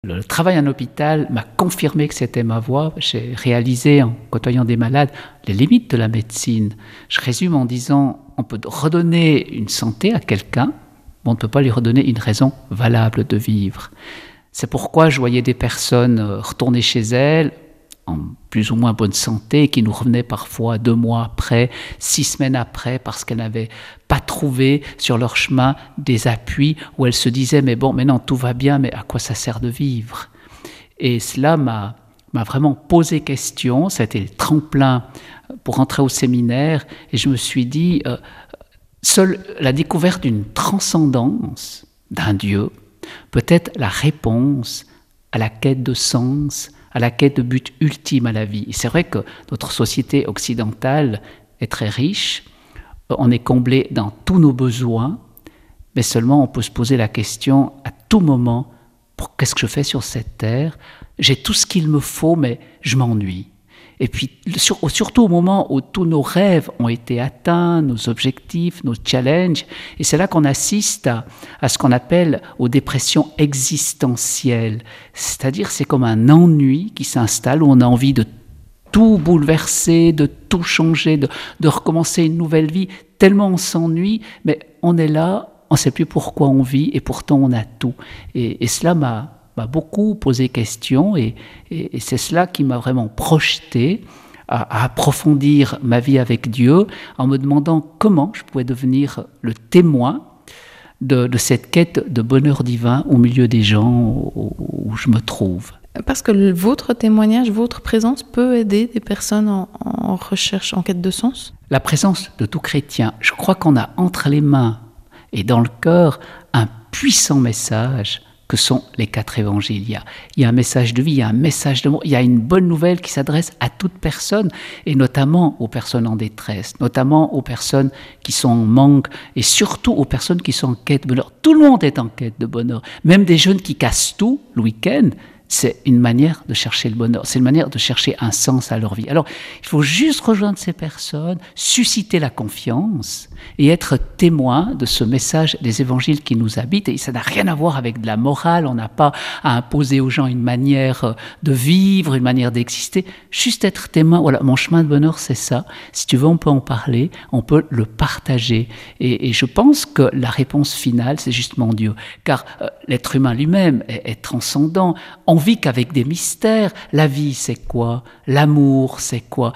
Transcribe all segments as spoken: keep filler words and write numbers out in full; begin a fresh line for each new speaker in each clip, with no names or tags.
Le travail en hôpital m'a confirmé que c'était ma voie. J'ai réalisé, en côtoyant des malades, les limites de la médecine. Je résume en disant, on peut redonner une santé à quelqu'un, mais on ne peut pas lui redonner une raison valable de vivre. C'est pourquoi je voyais des personnes retourner chez elles, en plus ou moins bonne santé, qui nous revenaient parfois deux mois après, six semaines après, parce qu'elles n'avaient pas trouvé sur leur chemin des appuis où elles se disaient « mais bon, maintenant tout va bien, mais à quoi ça sert de vivre ?» Et cela m'a, m'a vraiment posé question, ça a été le tremplin pour entrer au séminaire, et je me suis dit, euh, seule la découverte d'une transcendance, d'un Dieu, peut être la réponse à la quête de sens, à la quête de but ultime à la vie. Et c'est vrai que notre société occidentale est très riche, on est comblé dans tous nos besoins, mais seulement on peut se poser la question à tout moment, pour qu'est-ce que je fais sur cette terre? J'ai tout ce qu'il me faut, mais je m'ennuie. Et puis, sur, surtout au moment où tous nos rêves ont été atteints, nos objectifs, nos challenges, et c'est là qu'on assiste à, à ce qu'on appelle aux dépressions existentielles. C'est-à-dire, c'est comme un ennui qui s'installe, où on a envie de tout bouleverser, de tout changer, de, de recommencer une nouvelle vie, tellement on s'ennuie, mais on est là, on ne sait plus pourquoi on vit, et pourtant on a tout. Et, et cela m'a... m'a beaucoup posé question et, et, et c'est cela qui m'a vraiment projeté à, à approfondir ma vie avec Dieu en me demandant comment je pouvais devenir le témoin de, de cette quête de bonheur divin au milieu des gens où, où je me trouve.
Parce que le, votre témoignage, votre présence peut aider des personnes en, en recherche, en quête de sens?
La présence de tout chrétien, je crois qu'on a entre les mains et dans le cœur un puissant message que sont les quatre évangiles. Il y, a, il y a un message de vie, il y a un message d'amour, il y a une bonne nouvelle qui s'adresse à toute personne, et notamment aux personnes en détresse, notamment aux personnes qui sont en manque, et surtout aux personnes qui sont en quête de bonheur. Tout le monde est en quête de bonheur, même des jeunes qui cassent tout le week-end. C'est une manière de chercher le bonheur, c'est une manière de chercher un sens à leur vie. Alors, il faut juste rejoindre ces personnes, susciter la confiance et être témoin de ce message des évangiles qui nous habitent. Et ça n'a rien à voir avec de la morale, on n'a pas à imposer aux gens une manière de vivre, une manière d'exister. Juste être témoin, voilà, mon chemin de bonheur, c'est ça. Si tu veux, on peut en parler, on peut le partager. Et, et je pense que la réponse finale, c'est justement Dieu. Car euh, l'être humain lui-même est, est transcendant. On vit qu'avec des mystères. La vie, c'est quoi? L'amour, c'est quoi?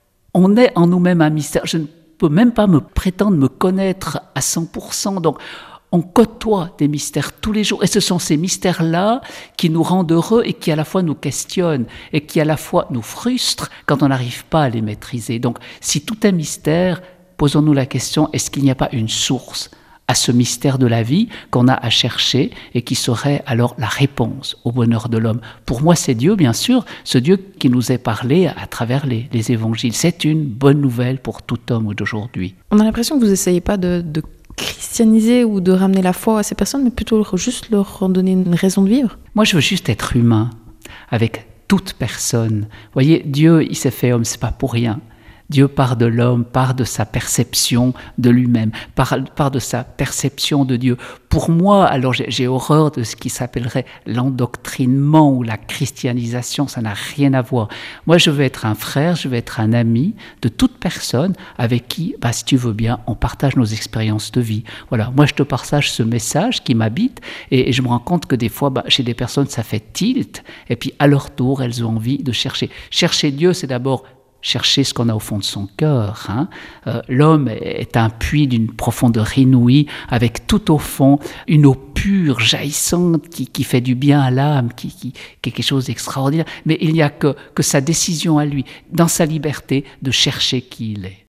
On est en nous-mêmes un mystère. Je ne peux même pas me prétendre me connaître à cent pour cent. Donc, on côtoie des mystères tous les jours. Et ce sont ces mystères-là qui nous rendent heureux et qui à la fois nous questionnent et qui à la fois nous frustrent quand on n'arrive pas à les maîtriser. Donc, si tout est mystère, posons-nous la question, est-ce qu'il n'y a pas une source à ce mystère de la vie qu'on a à chercher et qui serait alors la réponse au bonheur de l'homme? Pour moi, c'est Dieu, bien sûr, ce Dieu qui nous est parlé à travers les, les évangiles. C'est une bonne nouvelle pour tout homme d'aujourd'hui.
On a l'impression que vous n'essayez pas de, de christianiser ou de ramener la foi à ces personnes, mais plutôt juste leur donner une raison de vivre.
Moi, je veux juste être humain avec toute personne. Vous voyez, Dieu, il s'est fait homme, c'est pas pour rien. Dieu part de l'homme, part de sa perception de lui-même, part, part de sa perception de Dieu. Pour moi, alors j'ai, j'ai horreur de ce qui s'appellerait l'endoctrinement ou la christianisation, ça n'a rien à voir. Moi, je veux être un frère, je veux être un ami de toute personne avec qui, bah, si tu veux bien, on partage nos expériences de vie. Voilà, moi je te partage ce message qui m'habite et, et je me rends compte que des fois, bah, chez des personnes, ça fait tilt et puis à leur tour, elles ont envie de chercher. Chercher Dieu, c'est d'abord chercher ce qu'on a au fond de son cœur. Hein. Euh, l'homme est un puits d'une profondeur inouïe, avec tout au fond une eau pure, jaillissante, qui, qui fait du bien à l'âme, qui, qui, qui est quelque chose d'extraordinaire. Mais il n'y a que, que sa décision à lui, dans sa liberté, de chercher qui il est.